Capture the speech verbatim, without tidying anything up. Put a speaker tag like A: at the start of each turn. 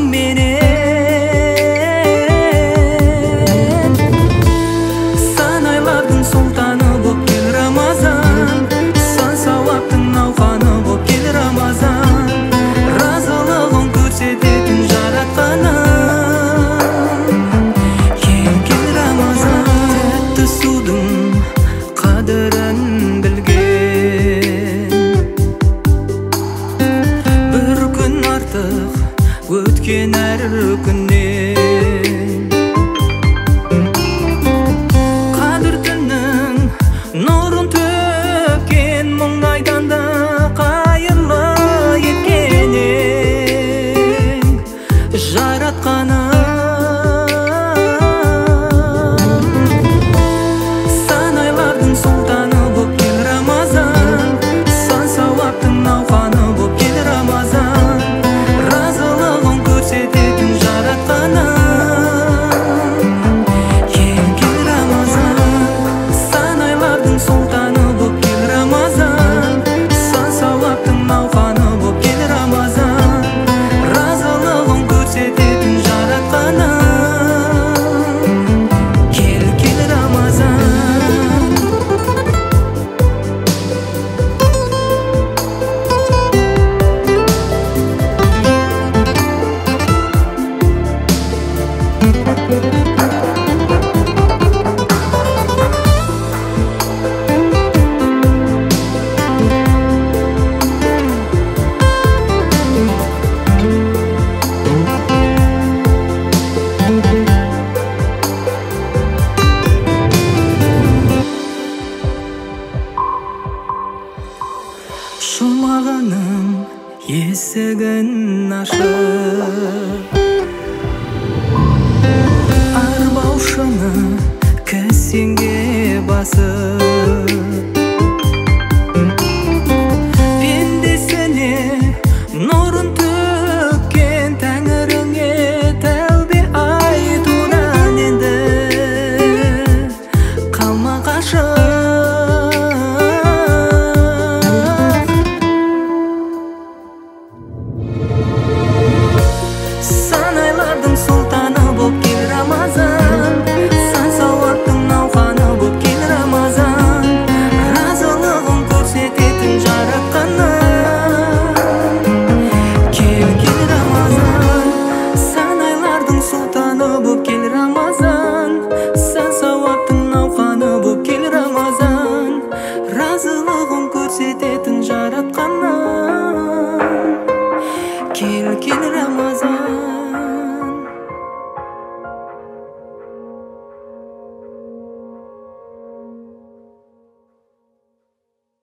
A: менен сан айлардын султаны боп кел Рамазан, сан сауаптын науқаны боп кел Рамазан, разылығын көрсететін жаратқаным кел кел Рамазан. Тәтті судың қадірін білген, бір күн артық өткен әр күннен, қадір түннің нұрын төккен, мұңайдан да қайырлы еткен ең жаратқаным. Сан айлардың сұлтаны боп кел Рамазан, сан сауаптың науқаны боп кел Рамазан, разылығын көрсететін жаратқаным кел кел Рамазан. Сан айлардың сұлтаны боп кел Рамазан, сан сауаптың науқаны боп кел Рамазан, разылығын көрсететін жаратқаным кел кел Рамазан. Жұмағаның есігін ашып, арбаушыны кісенге басып,